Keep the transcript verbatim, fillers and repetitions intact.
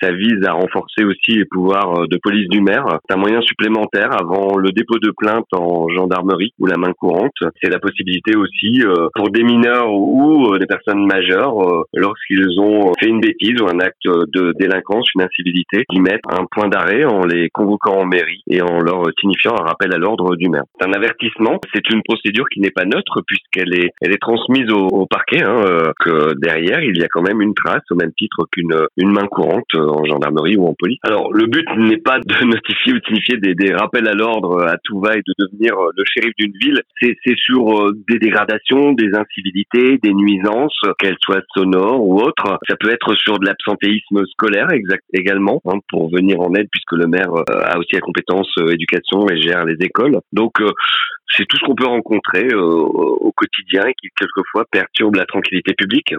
ça vise à renforcer aussi les pouvoirs de police du maire. C'est un moyen supplémentaire avant le dépôt de plainte en gendarmerie ou la main courante. C'est la possibilité aussi euh, pour des mineurs ou euh, des personnes majeures, euh, lorsqu'ils ont fait une bêtise ou un acte de délinquance, une incivilité, d'y mettre un point d'arrêt en les convoquant en mairie et en leur signifiant un rappel à l'ordre du maire. C'est un avertissement. C'est une procédure qui n'est pas neutre puisqu'elle est, elle est transmise au, au parquet, hein, euh, que derrière il y a quand même une trace au même titre qu'une une main courante euh, en gendarmerie ou en police. Alors le but n'est pas de notifier ou de signifier des, des rappels à l'ordre à tout va et de devenir euh, le shérif d'une ville. C'est, c'est sur euh, des dégradations, des incivilités, des nuisances, qu'elles soient sonores ou autres. Ça peut être sur de l'absentéisme scolaire exact, également, hein, pour venir en aide puisque le maire euh, a aussi la compétence euh, éducation et gère les écoles. Donc euh, c'est tout ce qu'on peut rencontrer euh, au quotidien et qui quelquefois perturbe la tranquillité publique.